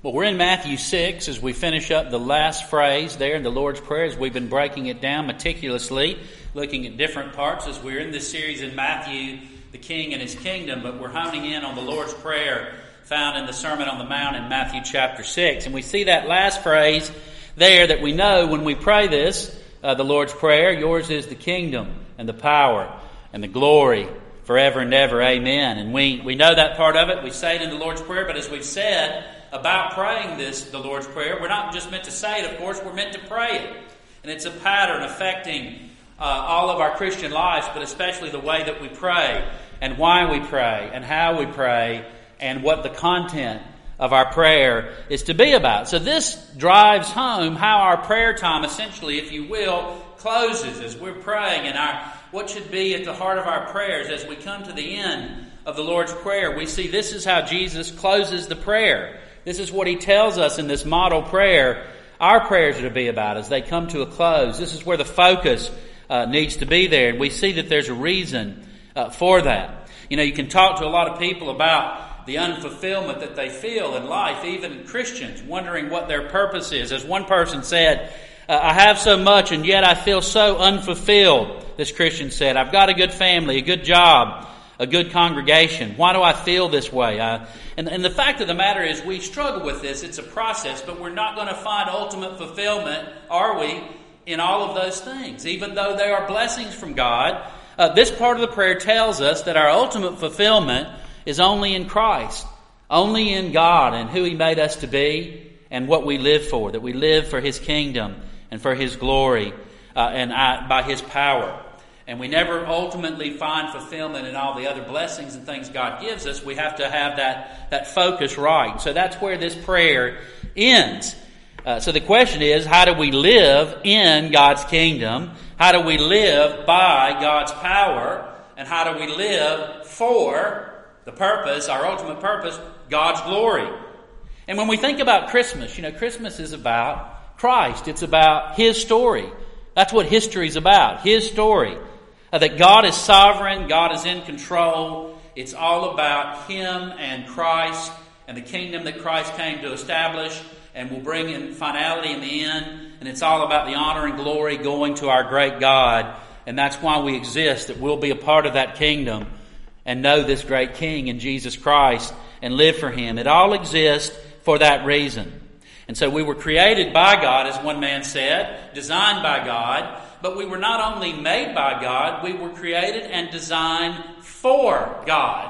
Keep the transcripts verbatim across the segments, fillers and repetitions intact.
Well, we're in Matthew six as we finish up the last phrase there in the Lord's Prayer, as we've been breaking it down meticulously, looking at different parts as we're in this series in Matthew, the King and His Kingdom, but we're honing in on the Lord's Prayer found in the Sermon on the Mount in Matthew chapter six. And we see that last phrase there that we know when we pray this, uh, the Lord's Prayer, yours is the kingdom and the power and the glory forever and ever. Amen. And we, we know that part of it. We say it in the Lord's Prayer, but as we've said about praying this, the Lord's Prayer, we're not just meant to say it, of course, we're meant to pray it. And it's a pattern affecting uh, all of our Christian lives, but especially the way that we pray and why we pray and how we pray and what the content of our prayer is to be about. So this drives home how our prayer time, essentially, if you will, closes as we're praying, and our what should be at the heart of our prayers as we come to the end of the Lord's Prayer. We see this is how Jesus closes the prayer. This is what He tells us in this model prayer our prayers are to be about as they come to a close. This is where the focus uh, needs to be there, and we see that there's a reason uh, for that. You know, you can talk to a lot of people about the unfulfillment that they feel in life, even Christians, wondering what their purpose is. As one person said, uh, I have so much and yet I feel so unfulfilled, this Christian said. I've got a good family, a good job, a good congregation. Why do I feel this way? Uh, and, and the fact of the matter is we struggle with this. It's a process, but we're not going to find ultimate fulfillment, are we, in all of those things, even though they are blessings from God. Uh, this part of the prayer tells us that our ultimate fulfillment is only in Christ, only in God and who He made us to be and what we live for, that we live for His kingdom and for His glory uh, and uh, by His power. And we never ultimately find fulfillment in all the other blessings and things God gives us. We have to have that, that focus right. So that's where this prayer ends. Uh, so the question is, how do we live in God's kingdom? How do we live by God's power? And how do we live for the purpose, our ultimate purpose, God's glory? And when we think about Christmas, you know, Christmas is about Christ. It's about His story. That's what history is about, His story. Uh, that God is sovereign, God is in control. It's all about Him and Christ and the kingdom that Christ came to establish and will bring in finality in the end. And it's all about the honor and glory going to our great God. And that's why we exist, that we'll be a part of that kingdom and know this great King in Jesus Christ and live for Him. It all exists for that reason. And so we were created by God, as one man said, designed by God, but we were not only made by God, we were created and designed for God,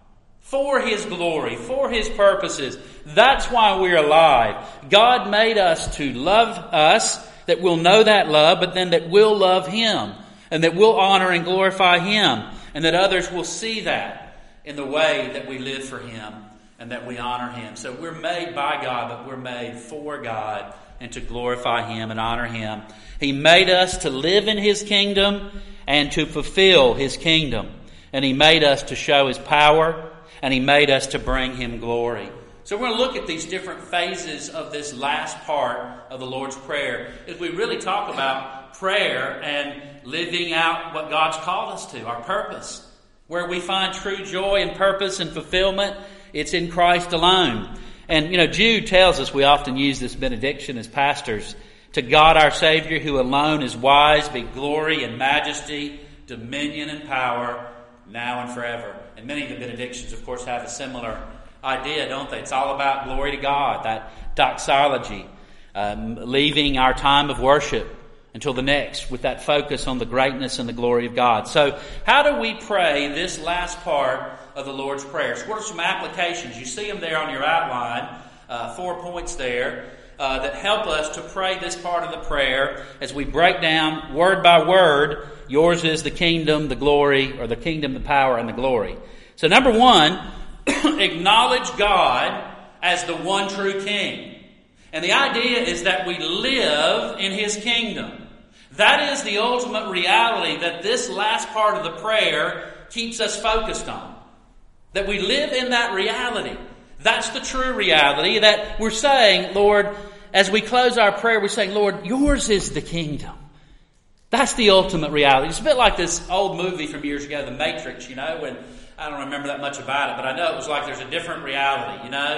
for His glory, for His purposes. That's why we're alive. God made us to love us, that we'll know that love, but then that we'll love Him, and that we'll honor and glorify Him, and that others will see that in the way that we live for Him and that we honor Him. So we're made by God, but we're made for God and to glorify Him and honor Him. He made us to live in His kingdom and to fulfill His kingdom. And He made us to show His power, and He made us to bring Him glory. So we're going to look at these different phases of this last part of the Lord's Prayer as we really talk about prayer and living out what God's called us to, our purpose. Where we find true joy and purpose and fulfillment, it's in Christ alone. And, you know, Jude tells us, we often use this benediction as pastors, to God our Savior, who alone is wise, be glory and majesty, dominion and power, now and forever. And many of the benedictions, of course, have a similar idea, don't they? It's all about glory to God, that doxology, um, leaving our time of worship until the next with that focus on the greatness and the glory of God. So how do we pray this last part of the Lord's Prayer? So what are some applications? You see them there on your outline, uh, four points there uh, that help us to pray this part of the prayer as we break down word by word, yours is the kingdom, the glory, or the kingdom, the power, and the glory. So number one, acknowledge God as the one true King. And the idea is that we live in His kingdom. That is the ultimate reality that this last part of the prayer keeps us focused on. That we live in that reality. That's the true reality that we're saying, Lord, as we close our prayer, we're saying, Lord, yours is the kingdom. That's the ultimate reality. It's a bit like this old movie from years ago, The Matrix, you know, when I don't remember that much about it, but I know it was like there's a different reality, you know.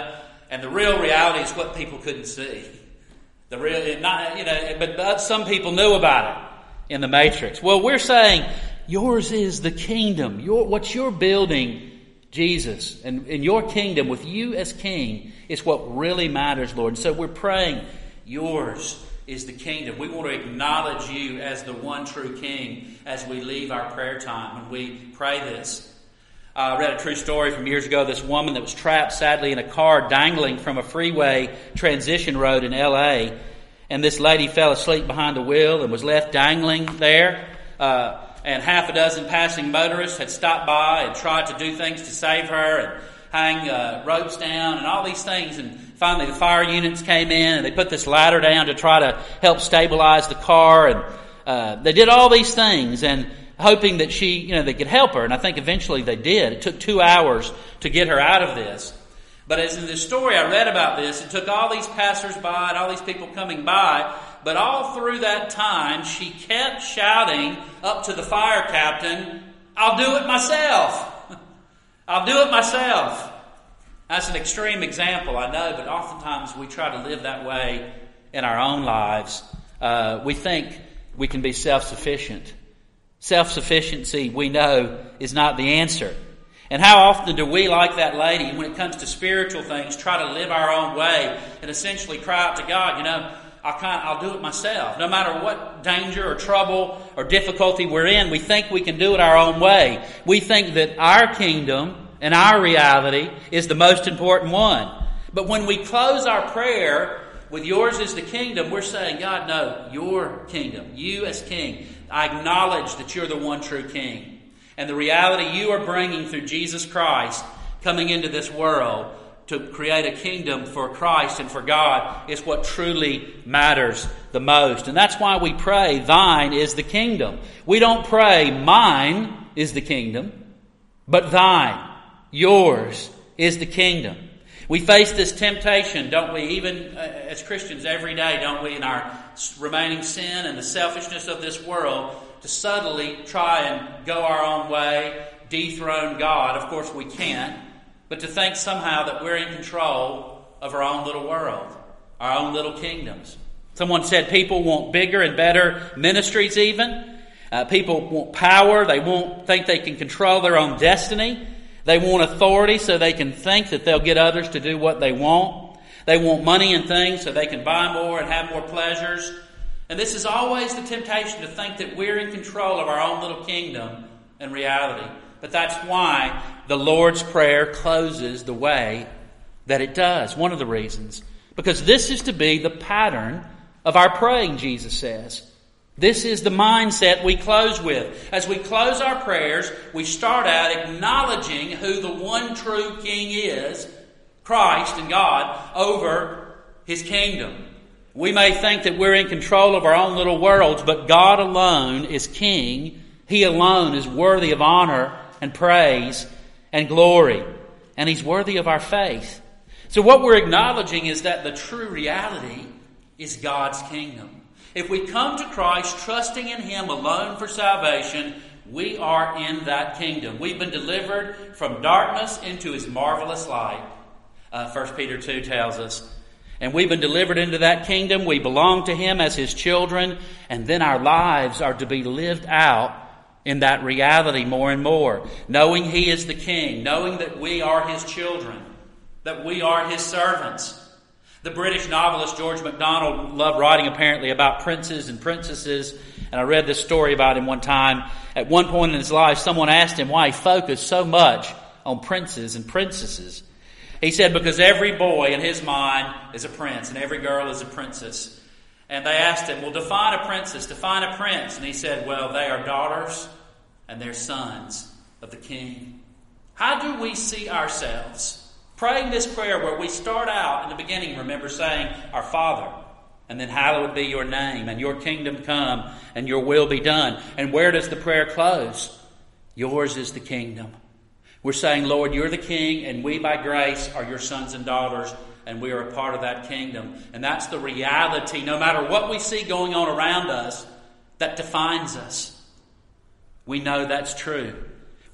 and the real reality is what people couldn't see. The real, not, you know, but, but some people knew about it in the Matrix. Well, we're saying yours is the kingdom. Your, what you're building, Jesus, and in your kingdom with you as king is what really matters, Lord. And so we're praying, yours is the kingdom. We want to acknowledge you as the one true king as we leave our prayer time when we pray this. Uh, I read a true story from years ago. This woman that was trapped, sadly, in a car dangling from a freeway transition road in L A And this lady fell asleep behind the wheel and was left dangling there. Uh, and half a dozen passing motorists had stopped by and tried to do things to save her and hang uh, ropes down and all these things. And finally the fire units came in and they put this ladder down to try to help stabilize the car. And uh, they did all these things and hoping that she, you know, they could help her. And I think eventually they did. It took two hours to get her out of this. But as in the story I read about this, it took all these passersby and all these people coming by. But all through that time, she kept shouting up to the fire captain, "I'll do it myself. I'll do it myself." That's an extreme example, I know, but oftentimes we try to live that way in our own lives. Uh, we think we can be self-sufficient. Self-sufficiency, we know, is not the answer. And how often do we, like that lady, when it comes to spiritual things, try to live our own way and essentially cry out to God, you know, I'll, kind of, I'll do it myself. No matter what danger or trouble or difficulty we're in, we think we can do it our own way. We think that our kingdom and our reality is the most important one. But when we close our prayer with yours is the kingdom, we're saying, God, no, your kingdom, you as king. I acknowledge that you're the one true king. And the reality you are bringing through Jesus Christ coming into this world to create a kingdom for Christ and for God is what truly matters the most. And that's why we pray, thine is the kingdom. We don't pray, mine is the kingdom, but thine, yours is the kingdom. We face this temptation, don't we, even as Christians every day, don't we, in our remaining sin and the selfishness of this world, to subtly try and go our own way, dethrone God. Of course we can't, but to think somehow that we're in control of our own little world, our own little kingdoms. Someone said people want bigger and better ministries even. Uh, people want power. They won't think they can control their own destiny. They want authority so they can think that they'll get others to do what they want. They want money and things so they can buy more and have more pleasures. And this is always the temptation to think that we're in control of our own little kingdom and reality. But that's why the Lord's Prayer closes the way that it does. One of the reasons. Because this is to be the pattern of our praying, Jesus says. This is the mindset we close with. As we close our prayers, we start out acknowledging who the one true King is, Christ and God, over His kingdom. We may think that we're in control of our own little worlds, but God alone is King. He alone is worthy of honor and praise and glory. And He's worthy of our faith. So what we're acknowledging is that the true reality is God's kingdom. If we come to Christ trusting in Him alone for salvation, we are in that kingdom. We've been delivered from darkness into His marvelous light. Uh, First Peter two tells us. And we've been delivered into that kingdom. We belong to Him as His children. And then our lives are to be lived out in that reality more and more. Knowing He is the King. Knowing that we are His children. That we are His servants. The British novelist George MacDonald loved writing apparently about princes and princesses. And I read this story about him one time. At one point in his life, someone asked him why he focused so much on princes and princesses. He said, because every boy in his mind is a prince and every girl is a princess. And they asked him, well, define a princess, define a prince. And he said, well, they are daughters and they're sons of the King. How do we see ourselves? Praying this prayer where we start out in the beginning, remember saying, our Father, and then hallowed be your name, and your kingdom come, and your will be done. And where does the prayer close? Yours is the kingdom. We're saying, Lord, you're the King, and we by grace are your sons and daughters, and we are a part of that kingdom. And that's the reality, no matter what we see going on around us, that defines us. We know that's true.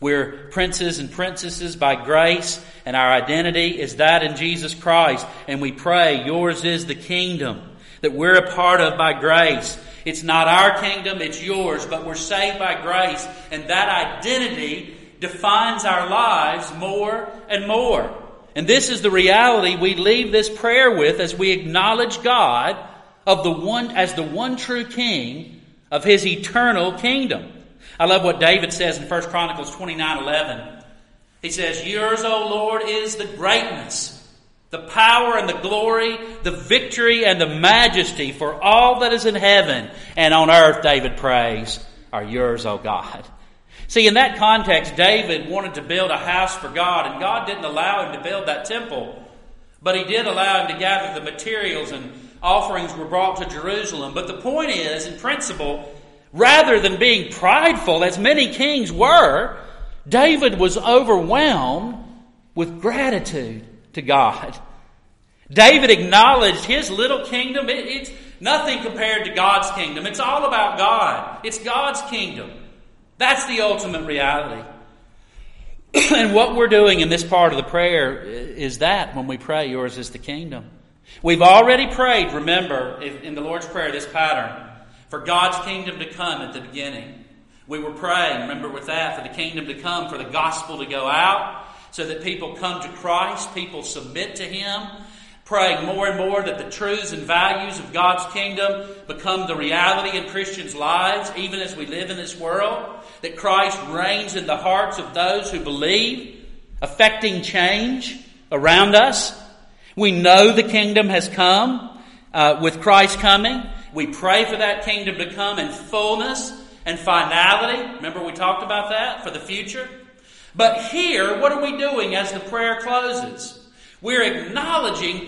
We're princes and princesses by grace, and our identity is that in Jesus Christ. And we pray, yours is the kingdom that we're a part of by grace. It's not our kingdom, it's yours, but we're saved by grace. And that identity defines our lives more and more. And this is the reality we leave this prayer with as we acknowledge God of the one as the one true King of His eternal kingdom. I love what David says in First Chronicles twenty-nine eleven. He says, yours, O Lord, is the greatness, the power and the glory, the victory and the majesty, for all that is in heaven and on earth, David prays, are yours, O God. See, in that context, David wanted to build a house for God, and God didn't allow him to build that temple. But He did allow him to gather the materials, and offerings were brought to Jerusalem. But the point is, in principle, rather than being prideful, as many kings were, David was overwhelmed with gratitude to God. David acknowledged his little kingdom. It, it's nothing compared to God's kingdom. It's all about God. It's God's kingdom. That's the ultimate reality. And what we're doing in this part of the prayer is that when we pray, yours is the kingdom. We've already prayed, remember, in the Lord's Prayer, this pattern, for God's kingdom to come at the beginning. We were praying, remember with that, for the kingdom to come, for the gospel to go out, so that people come to Christ, people submit to Him, praying more and more that the truths and values of God's kingdom become the reality in Christians' lives, even as we live in this world, that Christ reigns in the hearts of those who believe, affecting change around us. We know the kingdom has come uh, with Christ coming. We pray for that kingdom to come in fullness and finality. Remember we talked about that for the future? But here, what are we doing as the prayer closes? We're acknowledging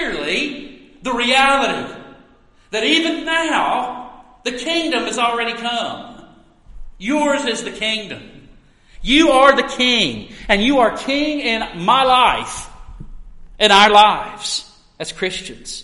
clearly the reality that even now, the kingdom has already come. Yours is the kingdom. You are the king, and you are king in my life, in our lives as Christians.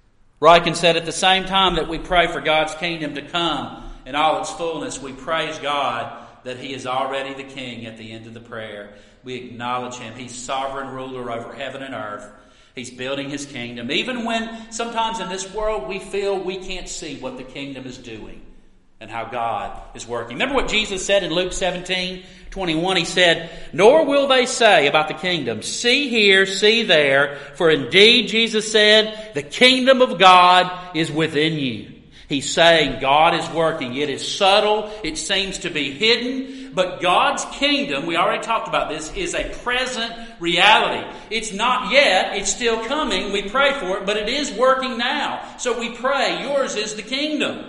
Ryken said at the same time that we pray for God's kingdom to come in all its fullness, we praise God that He is already the king at the end of the prayer. We acknowledge Him. He's sovereign ruler over heaven and earth. He's building His kingdom. Even when sometimes in this world we feel we can't see what the kingdom is doing and how God is working. Remember what Jesus said in Luke seventeen twenty-one? He said, nor will they say about the kingdom, see here, see there, for indeed, Jesus said, the kingdom of God is within you. He's saying God is working. It is subtle. It seems to be hidden. But God's kingdom, we already talked about this, is a present reality. It's not yet. It's still coming. We pray for it, but it is working now. So we pray, yours is the kingdom.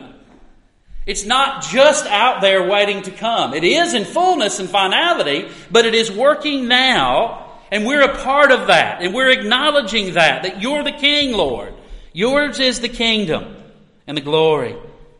It's not just out there waiting to come. It is in fullness and finality, but it is working now, and we're a part of that, and we're acknowledging that, that you're the king, Lord. Yours is the kingdom and the glory.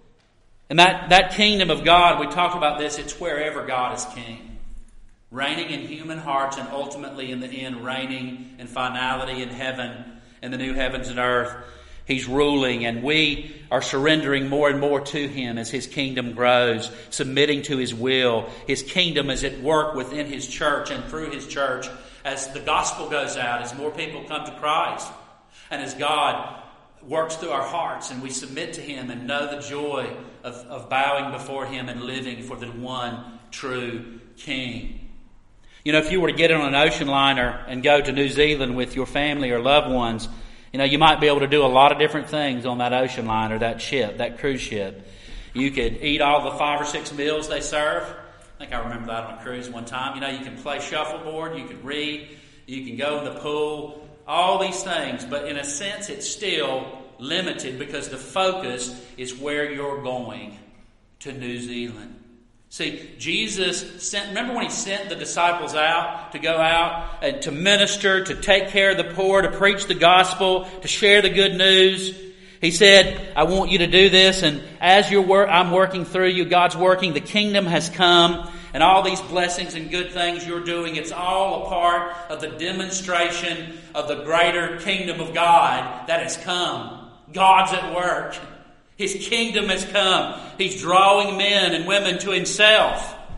And that, that kingdom of God, we talked about this, it's wherever God is king. Reigning in human hearts and ultimately in the end reigning in finality in heaven and the new heavens and earth. He's ruling, and we are surrendering more and more to Him as His kingdom grows, submitting to His will. His kingdom is at work within His church and through His church as the gospel goes out, as more people come to Christ, and as God works through our hearts and we submit to Him and know the joy of, of bowing before Him and living for the one true King. You know, if you were to get on an ocean liner and go to New Zealand with your family or loved ones, you know, you might be able to do a lot of different things on that ocean liner, that ship, that cruise ship. You could eat all the five or six meals they serve. I think I remember that on a cruise one time. You know, you can play shuffleboard, you could read, you can go in the pool, all these things. But in a sense, it's still limited because the focus is where you're going, to New Zealand. See, Jesus sent, remember when He sent the disciples out to go out and to minister, to take care of the poor, to preach the gospel, to share the good news? He said, I want you to do this, and as you're work, I'm working through you, God's working, the kingdom has come, and all these blessings and good things you're doing, it's all a part of the demonstration of the greater kingdom of God that has come. God's at work. His kingdom has come. He's drawing men and women to Himself.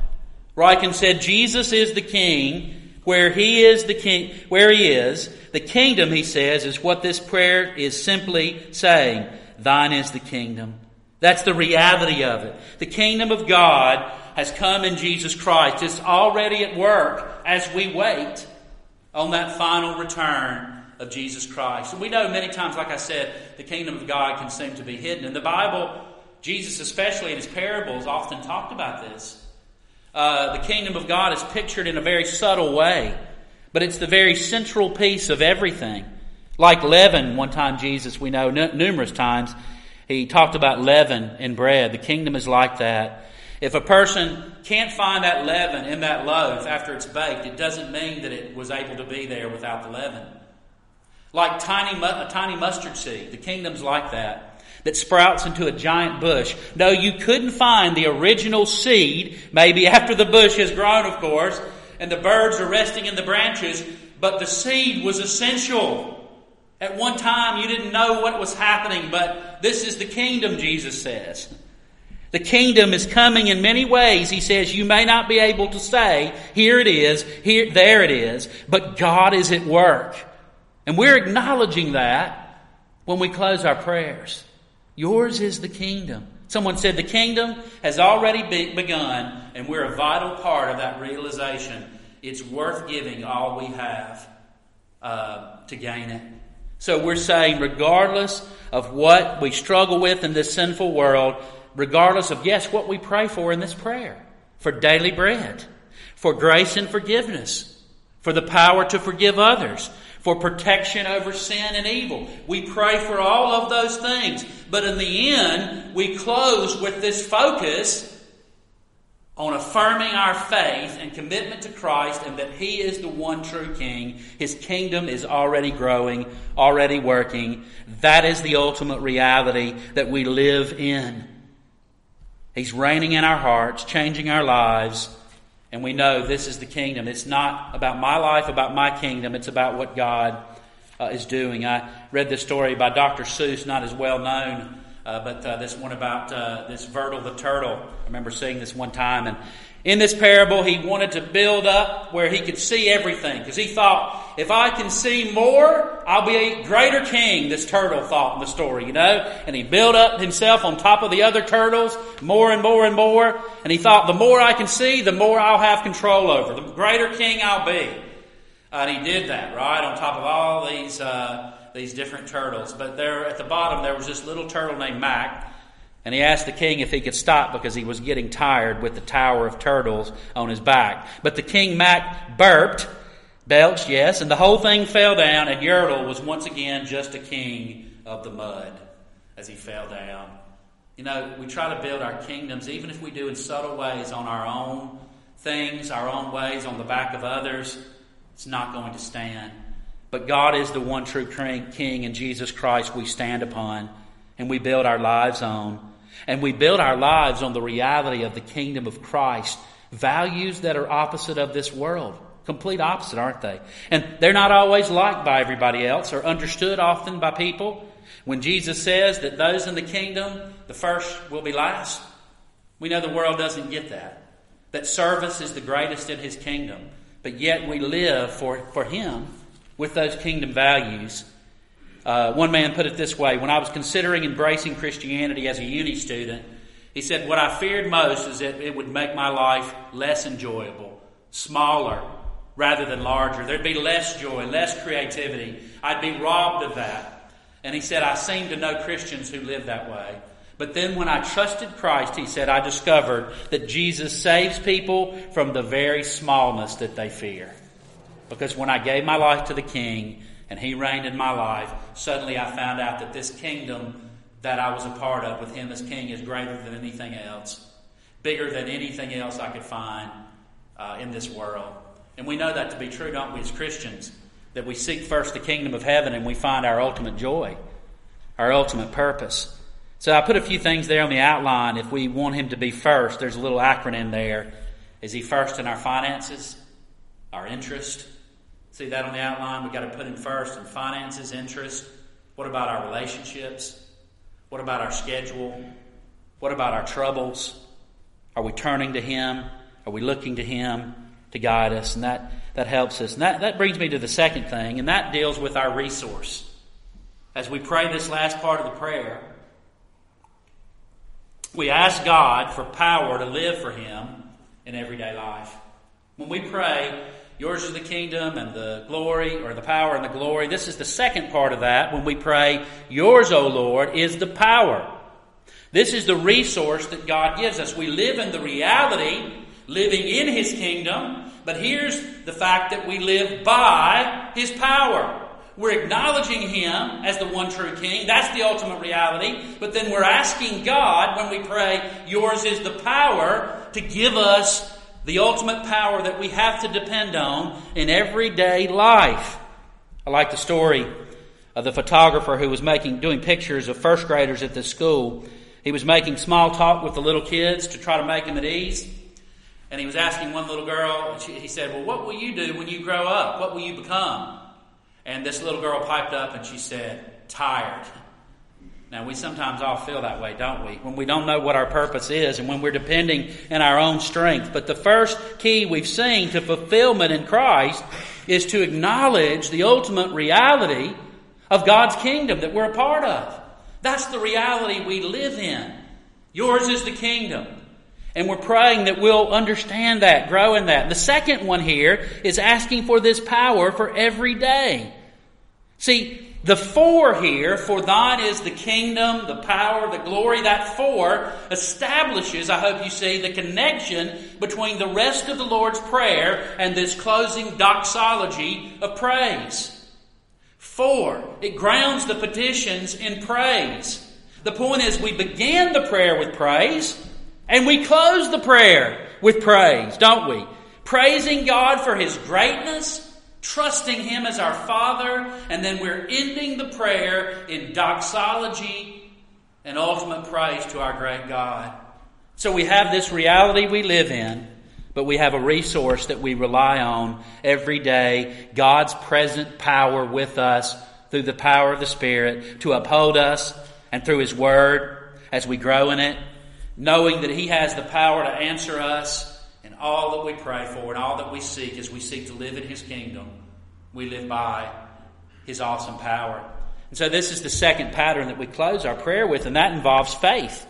Ryken said, Jesus is the king. Where he is the king, where he is, the kingdom, he says, is what this prayer is simply saying. Thine is the kingdom. That's the reality of it. The kingdom of God has come in Jesus Christ. It's already at work as we wait on that final return of Jesus Christ. And we know many times, like I said, the kingdom of God can seem to be hidden. In the Bible, Jesus, especially in his parables, often talked about this. Uh, the kingdom of God is pictured in a very subtle way, but it's the very central piece of everything. Like leaven, one time Jesus, we know n- numerous times, he talked about leaven in bread. The kingdom is like that. If a person can't find that leaven in that loaf after it's baked, it doesn't mean that it was able to be there without the leaven. Like tiny, a tiny mustard seed, the kingdom's like that. That sprouts into a giant bush. No, you couldn't find the original seed, maybe after the bush has grown, of course, and the birds are resting in the branches, but the seed was essential. At one time, you didn't know what was happening, but this is the kingdom, Jesus says. The kingdom is coming in many ways. He says you may not be able to say, here it is, here, there it is, but God is at work. And we're acknowledging that when we close our prayers. Yours is the kingdom. Someone said the kingdom has already be- begun, and we're a vital part of that realization. It's worth giving all we have uh, to gain it. So we're saying regardless of what we struggle with in this sinful world, regardless of, yes, what we pray for in this prayer, for daily bread, for grace and forgiveness, for the power to forgive others, for protection over sin and evil. We pray for all of those things. But in the end, we close with this focus on affirming our faith and commitment to Christ and that He is the one true King. His kingdom is already growing, already working. That is the ultimate reality that we live in. He's reigning in our hearts, changing our lives. And we know this is the kingdom. It's not about my life, about my kingdom. It's about what God uh, is doing. I read this story by Doctor Seuss, not as well known, uh, but uh, this one about uh, this Vertle the turtle. I remember seeing this one time. And in this parable, he wanted to build up where he could see everything. Because he thought, if I can see more, I'll be a greater king, this turtle thought in the story, you know. And he built up himself on top of the other turtles, more and more and more. And he thought, the more I can see, the more I'll have control over. The greater king I'll be. Uh, and he did that, right, on top of all these uh, these different turtles. But there at the bottom, there was this little turtle named Mac. And he asked the king if he could stop because he was getting tired with the tower of turtles on his back. But the king Mac burped, belched, yes, and the whole thing fell down, and Yertle was once again just a king of the mud as he fell down. You know, we try to build our kingdoms, even if we do in subtle ways, on our own things, our own ways, on the back of others. It's not going to stand. But God is the one true King, and Jesus Christ we stand upon, and we build our lives on. And we build our lives on the reality of the kingdom of Christ. Values that are opposite of this world. Complete opposite, aren't they? And they're not always liked by everybody else or understood often by people. When Jesus says that those in the kingdom, the first will be last, we know the world doesn't get that. That service is the greatest in His kingdom. But yet we live for, for Him with those kingdom values. Uh, one man put it this way: when I was considering embracing Christianity as a uni student, he said, what I feared most is that it would make my life less enjoyable, smaller rather than larger. There'd be less joy, less creativity. I'd be robbed of that. And he said, I seem to know Christians who live that way. But then when I trusted Christ, he said, I discovered that Jesus saves people from the very smallness that they fear. Because when I gave my life to the King, and He reigned in my life, suddenly I found out that this kingdom that I was a part of with Him as King is greater than anything else. Bigger than anything else I could find uh, in this world. And we know that to be true, don't we, as Christians? That we seek first the kingdom of heaven and we find our ultimate joy, our ultimate purpose. So I put a few things there on the outline. If we want Him to be first, there's a little acronym there. Is He first in our finances, our interest? See that on the outline? We've got to put Him first in finances, interest. What about our relationships? What about our schedule? What about our troubles? Are we turning to Him Are we looking to Him to guide us? And that, that helps us. And that, that brings me to the second thing, and that deals with our resource. As we pray this last part of the prayer, we ask God for power to live for Him in everyday life. When we pray, yours is the kingdom and the glory, or the power and the glory, this is the second part of that. When we pray, yours, O Lord, is the power. This is the resource that God gives us. We live in the reality, living in His kingdom, but here's the fact that we live by His power. We're acknowledging Him as the one true King. That's the ultimate reality. But then we're asking God, when we pray, yours is the power, to give us the ultimate power that we have to depend on in everyday life. I like the story of the photographer who was making doing pictures of first graders at the school. He was making small talk with the little kids to try to make them at ease. And he was asking one little girl, and she, he said, well, what will you do when you grow up? What will you become? And this little girl piped up and she said, tired. Now, we sometimes all feel that way, don't we? When we don't know what our purpose is and when we're depending on our own strength. But the first key we've seen to fulfillment in Christ is to acknowledge the ultimate reality of God's kingdom that we're a part of. That's the reality we live in. Yours is the kingdom. And we're praying that we'll understand that, grow in that. The second one here is asking for this power for every day. See, the for here, for thine is the kingdom, the power, the glory, that for establishes, I hope you see, the connection between the rest of the Lord's Prayer and this closing doxology of praise. For, it grounds the petitions in praise. The point is, we begin the prayer with praise, and we close the prayer with praise, don't we? Praising God for His greatness, trusting Him as our Father, and then we're ending the prayer in doxology and ultimate praise to our great God. So we have this reality we live in, but we have a resource that we rely on every day, God's present power with us through the power of the Spirit to uphold us, and through His Word as we grow in it, knowing that He has the power to answer us in all that we pray for and all that we seek as we seek to live in His kingdom. We live by His awesome power. And so this is the second pattern that we close our prayer with, and that involves faith.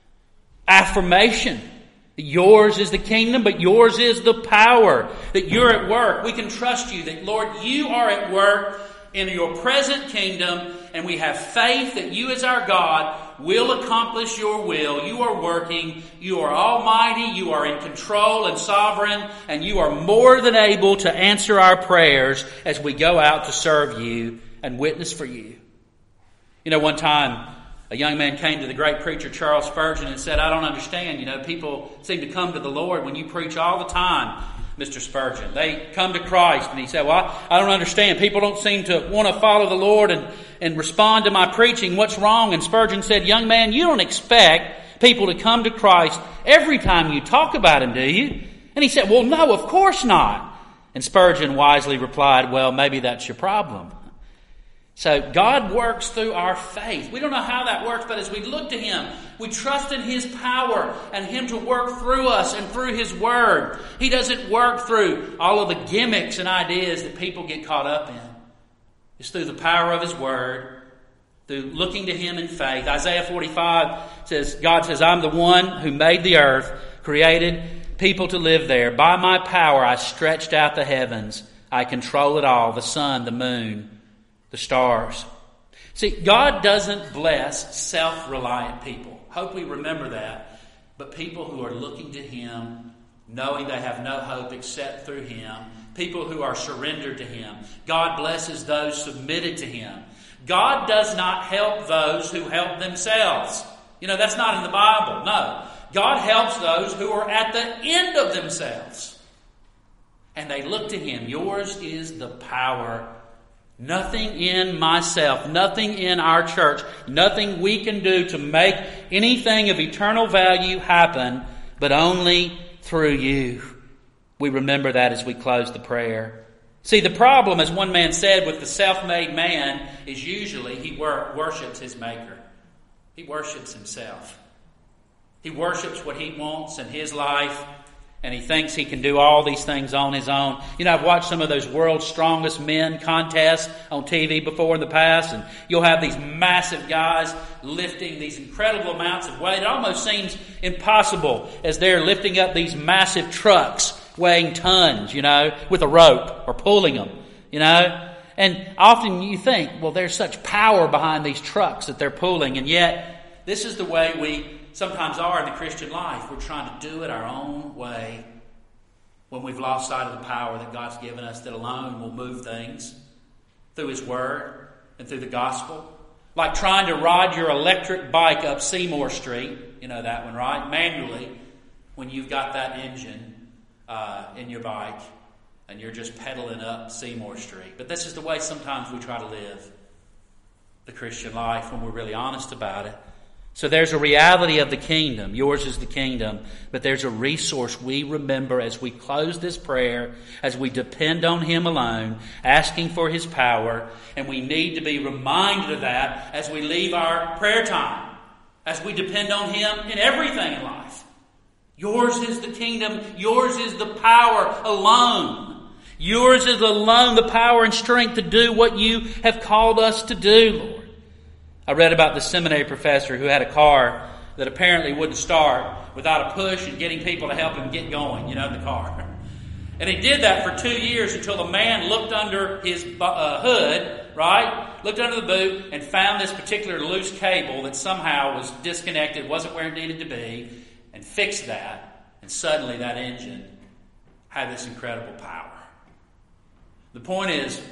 Affirmation. Yours is the kingdom, but yours is the power. That you're at work. We can trust you that, Lord, you are at work in your present kingdom, and we have faith that you as our God will accomplish your will. You are working. You are almighty. You are in control and sovereign, and you are more than able to answer our prayers as we go out to serve you and witness for you. You know, one time, a young man came to the great preacher Charles Spurgeon and said, I don't understand. You know, people seem to come to the Lord when you preach all the time, Mister Spurgeon. They come to Christ. And he said, well, I, I don't understand. People don't seem to want to follow the Lord and, and respond to my preaching. What's wrong? And Spurgeon said, young man, you don't expect people to come to Christ every time you talk about Him, do you? And he said, well, no, of course not. And Spurgeon wisely replied, well, maybe that's your problem. So God works through our faith. We don't know how that works, but as we look to Him, we trust in His power and Him to work through us and through His Word. He doesn't work through all of the gimmicks and ideas that people get caught up in. It's through the power of His Word, through looking to Him in faith. Isaiah forty-five says, God says, I'm the one who made the earth, created people to live there. By my power I stretched out the heavens. I control it all, the sun, the moon, the stars. See, God doesn't bless self-reliant people. Hope we remember that. But people who are looking to Him, knowing they have no hope except through Him. People who are surrendered to Him. God blesses those submitted to Him. God does not help those who help themselves. You know, that's not in the Bible. No. God helps those who are at the end of themselves. And they look to Him. Yours is the power. Nothing in myself, nothing in our church, nothing we can do to make anything of eternal value happen, but only through you. We remember that as we close the prayer. See, the problem, as one man said, with the self-made man is usually he wor- worships his maker. He worships himself. He worships what he wants in his life, and he thinks he can do all these things on his own. You know, I've watched some of those World's Strongest Men contests on T V before in the past, and you'll have these massive guys lifting these incredible amounts of weight. It almost seems impossible as they're lifting up these massive trucks weighing tons, you know, with a rope or pulling them, you know. And often you think, well, there's such power behind these trucks that they're pulling, and yet this is the way we sometimes are in the Christian life. We're trying to do it our own way when we've lost sight of the power that God's given us that alone will move things through His Word and through the gospel. Like trying to ride your electric bike up Seymour Street, you know that one, right? Manually, when you've got that engine uh, in your bike and you're just pedaling up Seymour Street. But this is the way sometimes we try to live the Christian life when we're really honest about it. So there's a reality of the kingdom. Yours is the kingdom. But there's a resource we remember as we close this prayer, as we depend on Him alone, asking for His power. And we need to be reminded of that as we leave our prayer time, as we depend on Him in everything in life. Yours is the kingdom. Yours is the power alone. Yours is alone the power and strength to do what you have called us to do, Lord. I read about the seminary professor who had a car that apparently wouldn't start without a push and getting people to help him get going, you know, in the car. And he did that for two years until the man looked under his uh, hood, right? Looked under the boot and found this particular loose cable that somehow was disconnected, wasn't where it needed to be, and fixed that. And suddenly that engine had this incredible power. The point is,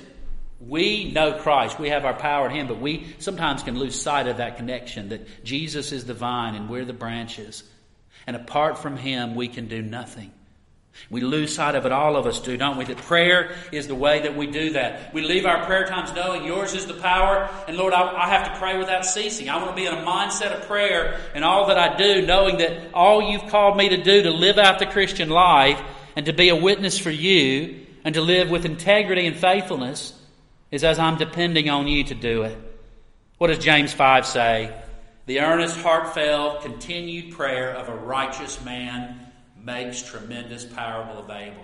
we know Christ. We have our power in Him, but we sometimes can lose sight of that connection, that Jesus is the vine and we're the branches. And apart from Him, we can do nothing. We lose sight of it, all of us do, don't we? That prayer is the way that we do that. We leave our prayer times knowing yours is the power. And Lord, I, I have to pray without ceasing. I want to be in a mindset of prayer in all that I do, knowing that all you've called me to do to live out the Christian life and to be a witness for you and to live with integrity and faithfulness is as I'm depending on you to do it. What does James five say? The earnest, heartfelt, continued prayer of a righteous man makes tremendous power available.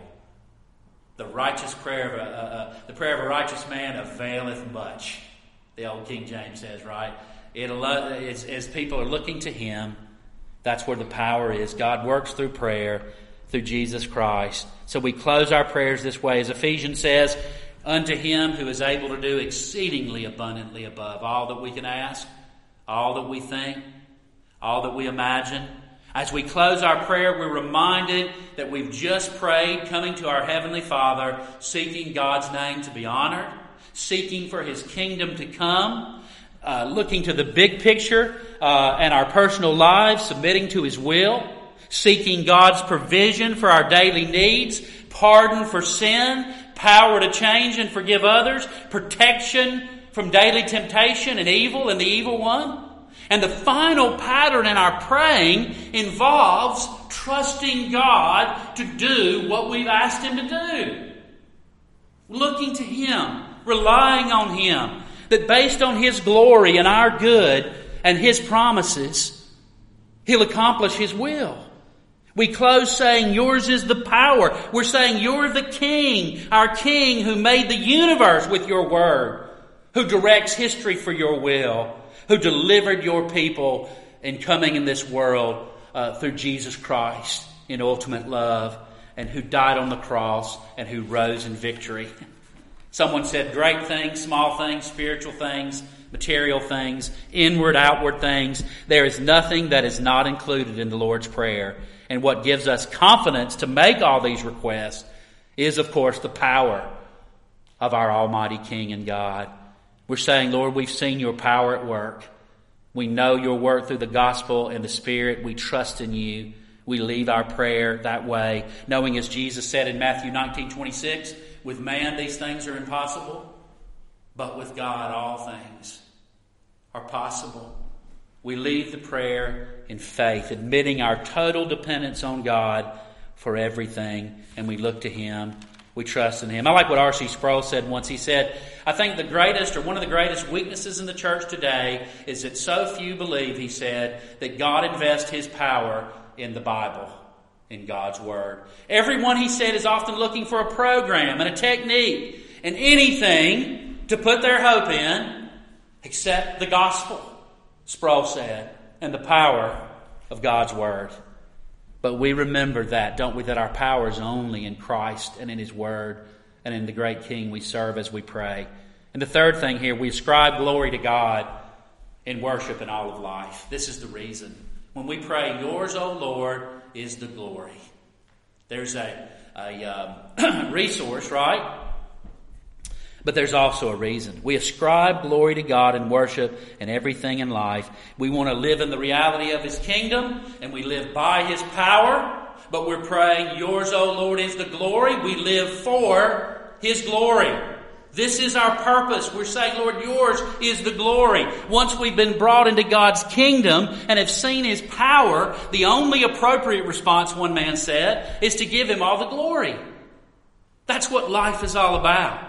The righteous prayer of a, uh, uh, the prayer of a righteous man availeth much. The old King James says, right? It as, as people are looking to Him, that's where the power is. God works through prayer, through Jesus Christ. So we close our prayers this way, as Ephesians says, unto Him who is able to do exceedingly abundantly above all that we can ask, all that we think, all that we imagine. As we close our prayer, we're reminded that we've just prayed, coming to our Heavenly Father, seeking God's name to be honored, seeking for His kingdom to come, uh, looking to the big picture uh, and our personal lives, submitting to His will, seeking God's provision for our daily needs, pardon for sin, power to change and forgive others, protection from daily temptation and evil and the evil one. And the final pattern in our praying involves trusting God to do what we've asked Him to do. Looking to Him, relying on Him, that based on His glory and our good and His promises, He'll accomplish His will. We close saying, yours is the power. We're saying, you're the King, our King who made the universe with your word, who directs history for your will, who delivered your people in coming in this world uh, through Jesus Christ in ultimate love, and who died on the cross and who rose in victory. Someone said great things, small things, spiritual things, material things, inward, outward things. There is nothing that is not included in the Lord's Prayer. And what gives us confidence to make all these requests is, of course, the power of our Almighty King and God. We're saying, Lord, we've seen your power at work. We know your work through the gospel and the Spirit. We trust in you. We leave our prayer that way, knowing, as Jesus said in Matthew nineteen twenty-six, with man these things are impossible, but with God all things are possible. We leave the prayer in faith, admitting our total dependence on God for everything, and we look to Him. We trust in Him. I like what R C Sproul said once. He said, I think the greatest, or one of the greatest weaknesses in the church today is that so few believe, he said, that God invests His power in the Bible, in God's Word. Everyone, he said, is often looking for a program and a technique and anything to put their hope in except the gospel, Sproul said, and the power of God's Word. But we remember that, don't we, that our power is only in Christ and in His Word and in the great King we serve as we pray. And the third thing here, we ascribe glory to God in worship in all of life. This is the reason. When we pray, yours, O Lord, is the glory. There's a, a um, resource, right? But there's also a reason. We ascribe glory to God in worship and everything in life. We want to live in the reality of His kingdom, and we live by His power. But we're praying, yours, O Lord, is the glory. We live for His glory. This is our purpose. We're saying, Lord, yours is the glory. Once we've been brought into God's kingdom and have seen His power, the only appropriate response, one man said, is to give Him all the glory. That's what life is all about.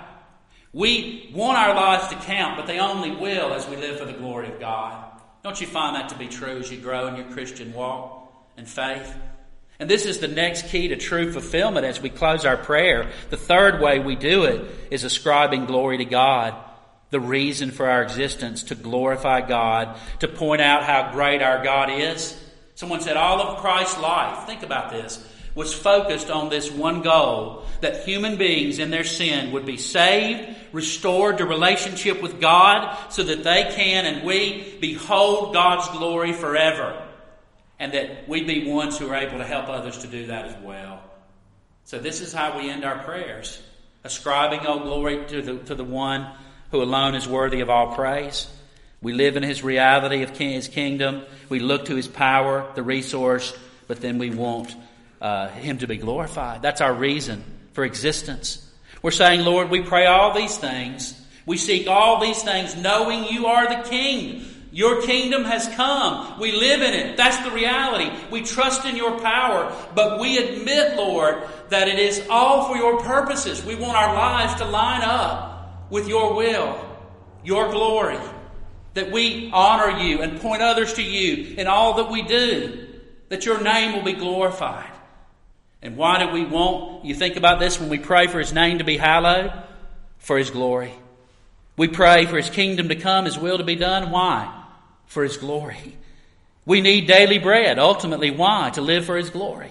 We want our lives to count, but they only will as we live for the glory of God. Don't you find that to be true as you grow in your Christian walk and faith? And this is the next key to true fulfillment as we close our prayer. The third way we do it is ascribing glory to God. The reason for our existence, to glorify God, to point out how great our God is. Someone said all of Christ's life, think about this, was focused on this one goal, that human beings in their sin would be saved, restored to relationship with God, so that they can and we behold God's glory forever. And that we be ones who are able to help others to do that as well. So this is how we end our prayers. Ascribing all glory to the, to the one who alone is worthy of all praise. We live in His reality of His kingdom. We look to His power, the resource, but then we want uh, Him to be glorified. That's our reason for existence. We're saying, Lord, we pray all these things. We seek all these things knowing You are the King. Your kingdom has come. We live in it. That's the reality. We trust in Your power, but we admit, Lord, that it is all for Your purposes. We want our lives to line up with Your will, Your glory, that we honor You and point others to You in all that we do, that Your name will be glorified. And why do we want, you think about this, when we pray for His name to be hallowed? For His glory. We pray for His kingdom to come, His will to be done. Why? For His glory. We need daily bread. Ultimately, why? To live for His glory.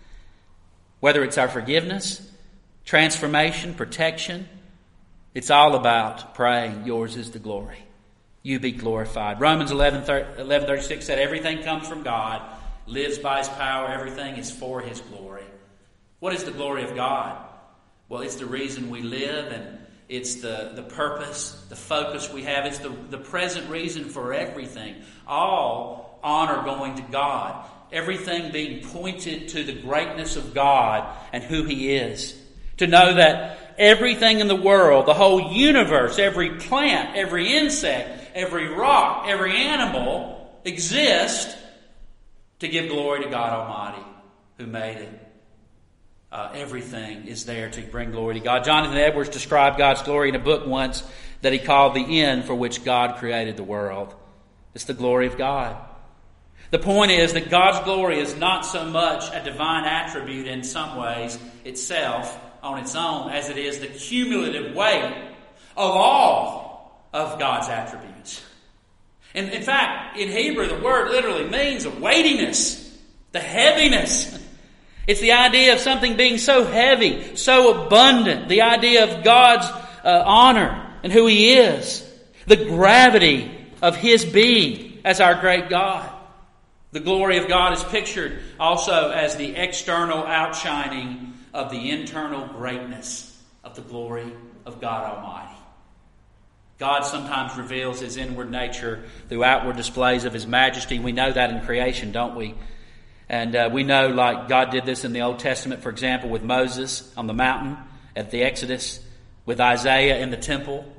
Whether it's our forgiveness, transformation, protection, it's all about praying, yours is the glory. You be glorified. Romans eleven thirty-six said everything comes from God, lives by His power, everything is for His glory. What is the glory of God? Well, it's the reason we live, and it's the, the purpose, the focus we have. It's the, the present reason for everything. All honor going to God. Everything being pointed to the greatness of God and who He is. To know that everything in the world, the whole universe, every plant, every insect, every rock, every animal exists to give glory to God Almighty who made it. Uh, everything is there to bring glory to God. Jonathan Edwards described God's glory in a book once that he called the end for which God created the world. It's the glory of God. The point is that God's glory is not so much a divine attribute in some ways itself on its own as it is the cumulative weight of all of God's attributes. And in fact, in Hebrew, the word literally means a weightiness, the heaviness. It's the idea of something being so heavy, so abundant. The idea of God's uh, honor and who He is. The gravity of His being as our great God. The glory of God is pictured also as the external outshining of the internal greatness of the glory of God Almighty. God sometimes reveals His inward nature through outward displays of His majesty. We know that in creation, don't we? And uh, we know, like God did this in the Old Testament, for example, with Moses on the mountain at the Exodus, with Isaiah in the temple,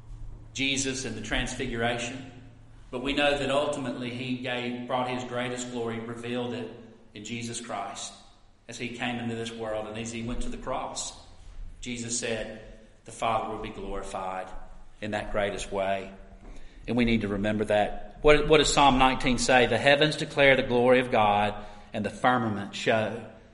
Jesus in the Transfiguration. But we know that ultimately He gave, brought His greatest glory, revealed it in Jesus Christ as He came into this world and as He went to the cross. Jesus said, the Father will be glorified in that greatest way. And we need to remember that. What, what does Psalm nineteen say? The heavens declare the glory of God, and the firmament show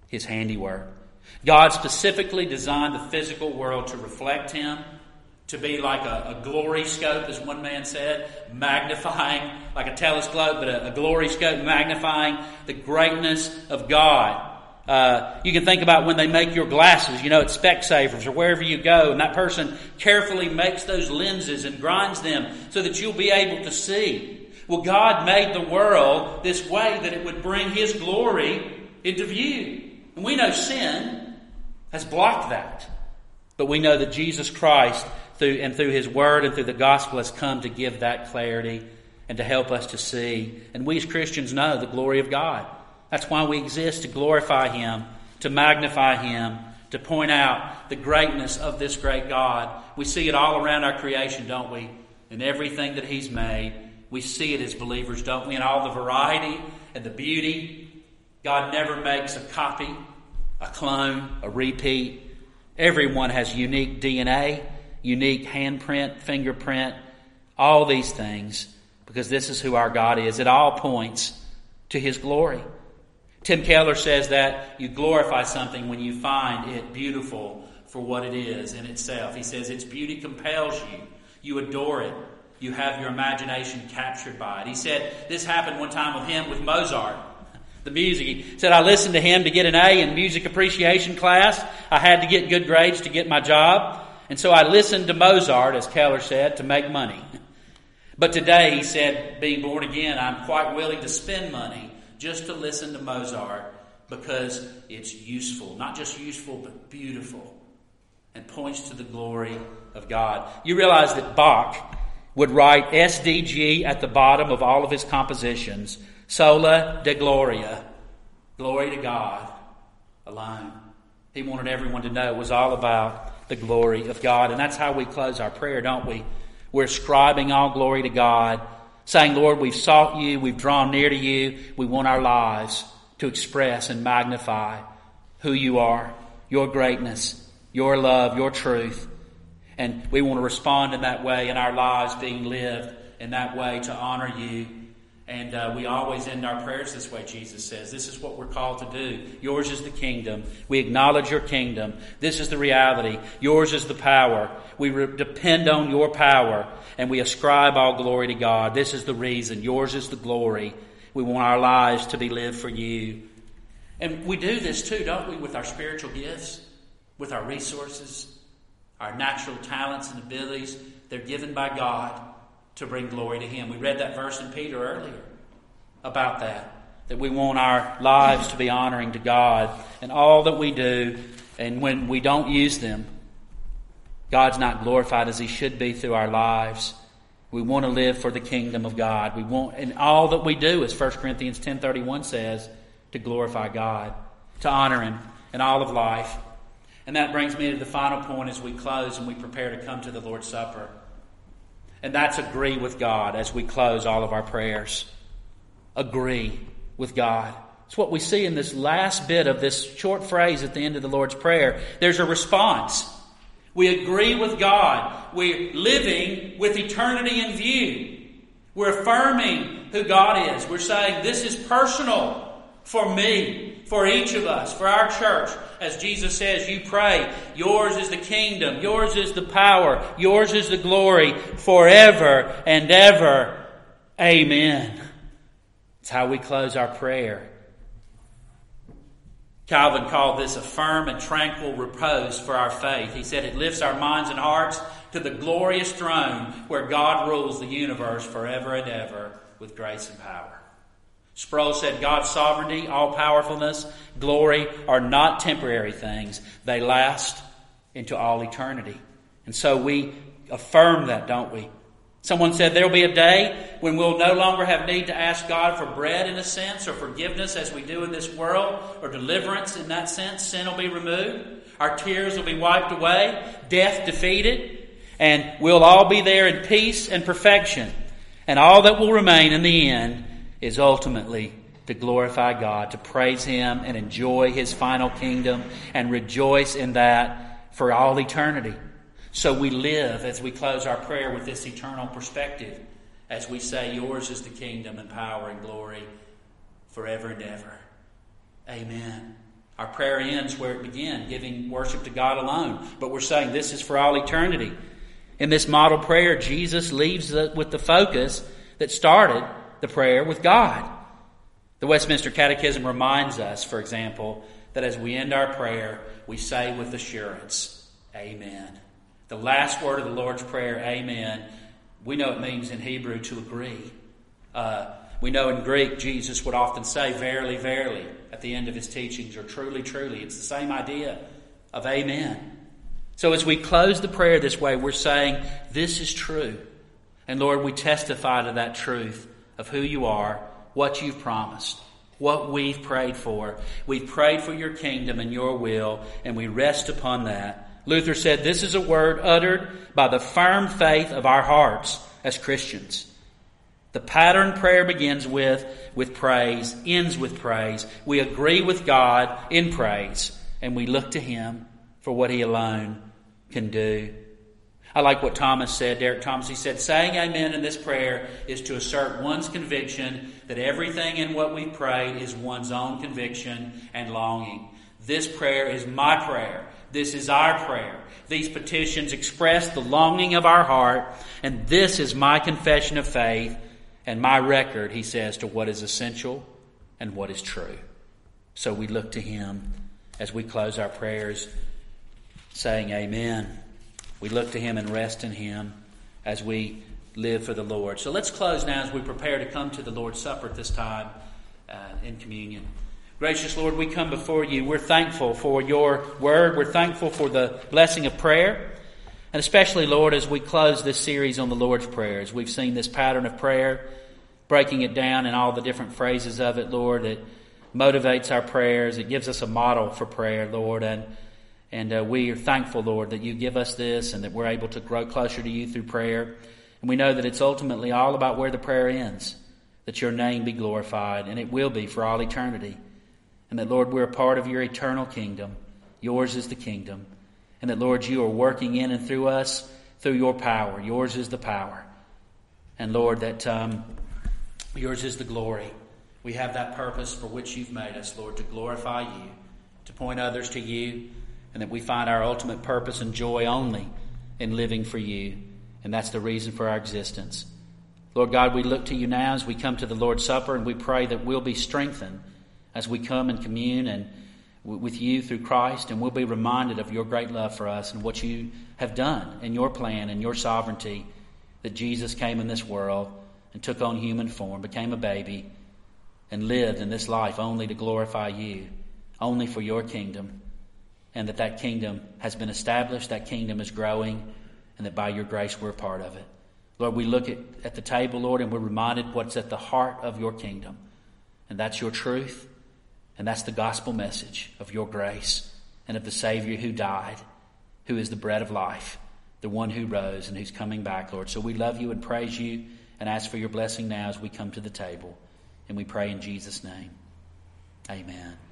His handiwork. God specifically designed the physical world to reflect Him, to be like a, a glory scope, as one man said, magnifying, like a telescope, but a, a glory scope magnifying the greatness of God. Uh, you can think about when they make your glasses, you know, at Specsavers or wherever you go, and that person carefully makes those lenses and grinds them so that you'll be able to see. Well, God made the world this way that it would bring His glory into view. And we know sin has blocked that. But we know that Jesus Christ, through and through His Word and through the Gospel, has come to give that clarity and to help us to see. And we as Christians know the glory of God. That's why we exist, to glorify Him, to magnify Him, to point out the greatness of this great God. We see it all around our creation, don't we? In everything that He's made. We see it as believers, don't we? In all the variety and the beauty. God never makes a copy, a clone, a repeat. Everyone has unique D N A, unique handprint, fingerprint, all these things, because this is who our God is. It all points to His glory. Tim Keller says that you glorify something when you find it beautiful for what it is in itself. He says its beauty compels you. You adore it. You have your imagination captured by it. He said this happened one time with him with Mozart. The music. He said, I listened to him to get an A in music appreciation class. I had to get good grades to get my job. And so I listened to Mozart, as Keller said, to make money. But today, he said, being born again, I'm quite willing to spend money just to listen to Mozart because it's useful. Not just useful, but beautiful. And points to the glory of God. You realize that Bach would write S D G at the bottom of all of his compositions. Sola de Gloria. Glory to God alone. He wanted everyone to know it was all about the glory of God. And that's how we close our prayer, don't we? We're ascribing all glory to God, saying, Lord, we've sought you, we've drawn near to you. We want our lives to express and magnify who you are, your greatness, your love, your truth. And we want to respond in that way in our lives being lived in that way to honor you. And uh, we always end our prayers this way, Jesus says. This is what we're called to do. Yours is the kingdom. We acknowledge your kingdom. This is the reality. Yours is the power. We re- depend on your power, and we ascribe all glory to God. This is the reason. Yours is the glory. We want our lives to be lived for you. And we do this too, don't we, with our spiritual gifts, with our resources, our natural talents and abilities. They're given by God to bring glory to Him. We read that verse in Peter earlier about that, that we want our lives to be honoring to God and all that we do. And when we don't use them, God's not glorified as He should be through our lives. We want to live for the kingdom of God. We want, and all that we do, as First Corinthians ten thirty-one says, to glorify God, to honor Him in all of life. And that brings me to the final point as we close and we prepare to come to the Lord's Supper. And that's agree with God as we close all of our prayers. Agree with God. It's what we see in this last bit of this short phrase at the end of the Lord's Prayer. There's a response. We agree with God. We're living with eternity in view. We're affirming who God is. We're saying this is personal for me, for each of us, for our church. As Jesus says, you pray, yours is the kingdom, yours is the power, yours is the glory forever and ever. Amen. It's how we close our prayer. Calvin called this a firm and tranquil repose for our faith. He said it lifts our minds and hearts to the glorious throne where God rules the universe forever and ever with grace and power. Sproul said God's sovereignty, all-powerfulness, glory are not temporary things. They last into all eternity. And so we affirm that, don't we? Someone said there will be a day when we'll no longer have need to ask God for bread in a sense or forgiveness as we do in this world or deliverance in that sense. Sin will be removed. Our tears will be wiped away. Death defeated. And we'll all be there in peace and perfection. And all that will remain in the end is ultimately to glorify God, to praise Him and enjoy His final kingdom and rejoice in that for all eternity. So we live as we close our prayer with this eternal perspective as we say, yours is the kingdom and power and glory forever and ever. Amen. Our prayer ends where it began, giving worship to God alone. But we're saying this is for all eternity. In this model prayer, Jesus leaves the, with the focus that started the prayer with God. The Westminster Catechism reminds us, for example, that as we end our prayer, we say with assurance, Amen. The last word of the Lord's Prayer, Amen, we know it means in Hebrew to agree. Uh, we know in Greek, Jesus would often say, verily, verily, at the end of his teachings, or truly, truly. It's the same idea of Amen. So as we close the prayer this way, we're saying, this is true. And Lord, we testify to that truth of who you are, what you've promised, what we've prayed for. We've prayed for your kingdom and your will, and we rest upon that. Luther said, this is a word uttered by the firm faith of our hearts as Christians. The pattern prayer begins with, with praise, ends with praise. We agree with God in praise, and we look to him for what he alone can do. I like what Thomas said, Derek Thomas. He said, saying amen in this prayer is to assert one's conviction that everything in what we prayed is one's own conviction and longing. This prayer is my prayer. This is our prayer. These petitions express the longing of our heart, and this is my confession of faith and my record, he says, to what is essential and what is true. So we look to him as we close our prayers, saying amen. We look to him and rest in him as we live for the Lord. So let's close now as we prepare to come to the Lord's Supper at this time uh, in communion. Gracious Lord, we come before you. We're thankful for your word. We're thankful for the blessing of prayer. And especially, Lord, as we close this series on the Lord's Prayer, as we've seen this pattern of prayer, breaking it down in all the different phrases of it, Lord, it motivates our prayers. It gives us a model for prayer, Lord. And And uh, we are thankful, Lord, that you give us this and that we're able to grow closer to you through prayer. And we know that it's ultimately all about where the prayer ends, that your name be glorified, and it will be for all eternity. And that, Lord, we're a part of your eternal kingdom. Yours is the kingdom. And that, Lord, you are working in and through us through your power. Yours is the power. And, Lord, that um, yours is the glory. We have that purpose for which you've made us, Lord, to glorify you, to point others to you, and that we find our ultimate purpose and joy only in living for you. And that's the reason for our existence. Lord God, we look to you now as we come to the Lord's Supper, and we pray that we'll be strengthened as we come and commune and w- with you through Christ, and we'll be reminded of your great love for us and what you have done in your plan and your sovereignty, that Jesus came in this world and took on human form, became a baby, and lived in this life only to glorify you, only for your kingdom. And that that kingdom has been established, that kingdom is growing, and that by your grace we're a part of it. Lord, we look at, at the table, Lord, and we're reminded what's at the heart of your kingdom. And that's your truth, and that's the gospel message of your grace and of the Savior who died, who is the bread of life, the one who rose and who's coming back, Lord. So we love you and praise you and ask for your blessing now as we come to the table. And we pray in Jesus' name. Amen.